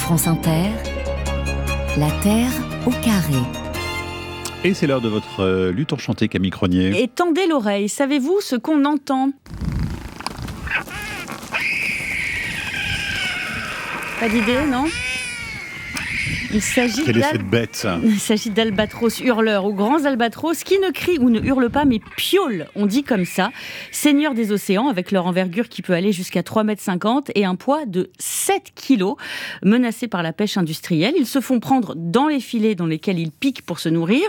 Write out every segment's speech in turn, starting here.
France Inter, la Terre au carré. Et c'est l'heure de votre lutte enchantée, Camille Cronier. Et tendez l'oreille, savez-vous ce qu'on entend ? Pas d'idée, non ? Il s'agit Quelle est cette bête ? Il s'agit d'albatros hurleurs ou grands albatros qui ne crient ou ne hurlent pas mais piaulent, on dit comme ça. Seigneurs des océans avec leur envergure qui peut aller jusqu'à 3,50 m et un poids de 7 kg. Menacés par la pêche industrielle, ils se font prendre dans les filets dans lesquels ils piquent pour se nourrir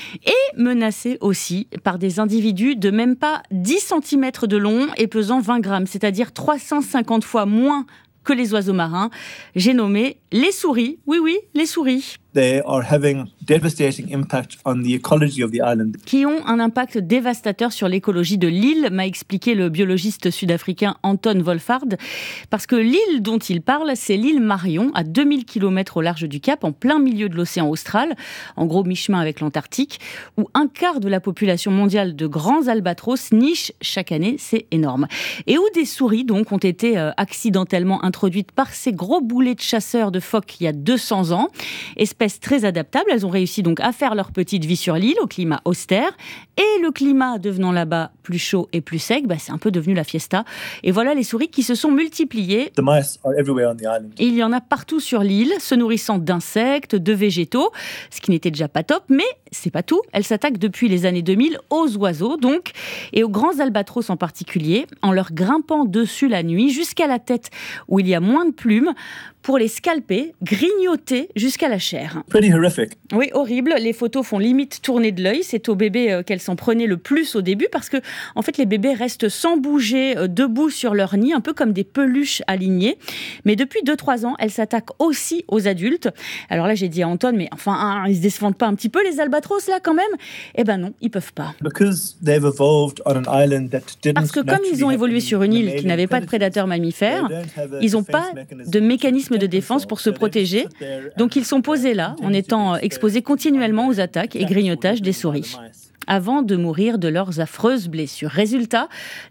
et menacés aussi par des individus de même pas 10 cm de long et pesant 20 grammes, c'est-à-dire 350 fois moins que les oiseaux marins. J'ai nommé les souris. Oui, les souris. They are having devastating impact on the ecology of the island. Qui ont un impact dévastateur sur l'écologie de l'île, m'a expliqué le biologiste sud-africain Anton Wolfhard. Parce que l'île dont il parle, c'est l'île Marion, à 2000 km au large du Cap, en plein milieu de l'océan austral, en gros mi-chemin avec l'Antarctique, où un quart de la population mondiale de grands albatros niche chaque année, c'est énorme. Et où des souris, donc, ont été accidentellement introduites par ces gros boulets de chasseurs de phoques il y a 200 ans, espèces très adaptables. Elles ont réussi donc à faire leur petite vie sur l'île au climat austère. Et le climat devenant là-bas plus chaud et plus sec, c'est un peu devenu la fiesta. Et voilà les souris qui se sont multipliées. The mice are everywhere on the island. Et il y en a partout sur l'île, se nourrissant d'insectes, de végétaux, ce qui n'était déjà pas top, mais c'est pas tout. Elles s'attaquent depuis les années 2000 aux oiseaux, donc, et aux grands albatros en particulier, en leur grimpant dessus la nuit jusqu'à la tête où il y a moins de plumes, pour les scalper, grignoter jusqu'à la chair. Pretty horrific. Oui, horrible. Les photos font limite tourner de l'œil. C'est aux bébés qu'elles s'en prenaient le plus au début parce que, en fait, les bébés restent sans bouger, debout sur leur nid, un peu comme des peluches alignées. Mais depuis 2-3 ans, elles s'attaquent aussi aux adultes. Alors là, j'ai dit à Anton, mais enfin, ils se défendent pas un petit peu, les albatros, là, quand même ? Eh ben non, ils peuvent pas. Because they've evolved on an island that didn't Parce que comme ils ont évolué sur une île qui n'avait pas de prédateurs mammifères, ils n'ont pas de mécanisme de défense pour se protéger. Donc ils sont posés là, en étant exposés continuellement aux attaques et grignotages des souris, avant de mourir de leurs affreuses blessures. Résultat,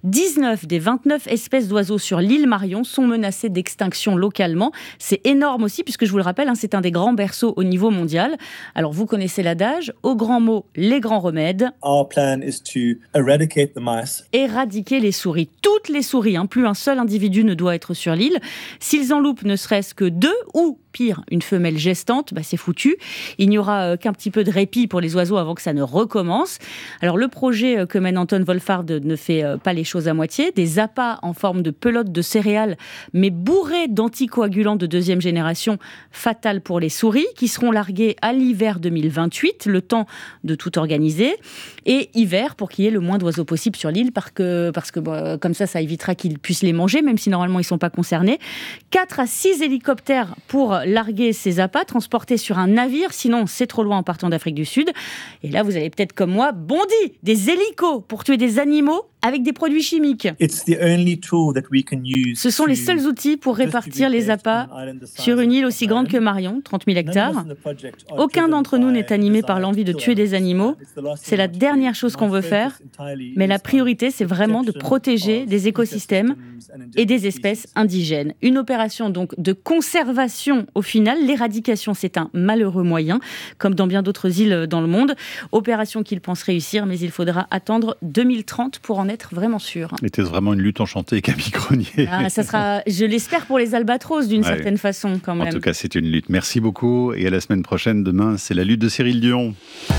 19 des 29 espèces d'oiseaux sur l'île Marion sont menacées d'extinction localement. C'est énorme aussi, puisque je vous le rappelle, c'est un des grands berceaux au niveau mondial. Alors vous connaissez l'adage, au grand mot, les grands remèdes. Our plan is to eradicate the mice. Éradiquer les souris. Toutes les souris, plus un seul individu ne doit être sur l'île. S'ils en loupent ne serait-ce que 2 ou pire, une femelle gestante, c'est foutu. Il n'y aura qu'un petit peu de répit pour les oiseaux avant que ça ne recommence. Alors le projet que mène Anton Wolfhard ne fait pas les choses à moitié. Des appâts en forme de pelote de céréales, mais bourrés d'anticoagulants de deuxième génération, fatals pour les souris, qui seront largués à l'hiver 2028, le temps de tout organiser. Et hiver, pour qu'il y ait le moins d'oiseaux possible sur l'île, parce que comme ça évitera qu'ils puissent les manger, même si normalement ils ne sont pas concernés. 4 à 6 hélicoptères pour larguer ces appâts, transportés sur un navire, sinon c'est trop loin en partant d'Afrique du Sud. Et là, vous allez peut-être comme moi bondi des hélicos pour tuer des animaux avec des produits chimiques. It's the only tool that we can use. Ce sont les seuls outils pour répartir les appâts sur une île aussi grande que Marion, 30 000 hectares. Aucun d'entre nous n'est animé par l'envie de tuer des animaux. C'est la dernière chose qu'on veut faire. Mais la priorité, c'est vraiment de protéger des écosystèmes et des espèces indigènes. Une opération donc de conservation au final. L'éradication, c'est un malheureux moyen, comme dans bien d'autres îles dans le monde. Opération qu'ils pensent réussir, mais il faudra attendre 2030 pour en être vraiment sûr. Était-ce vraiment une lutte enchantée, Camille Cronier ? Ça sera, je l'espère, pour les albatros d'une certaine façon quand même. En tout cas, c'est une lutte. Merci beaucoup et à la semaine prochaine. Demain, c'est la lutte de Cyril Dion.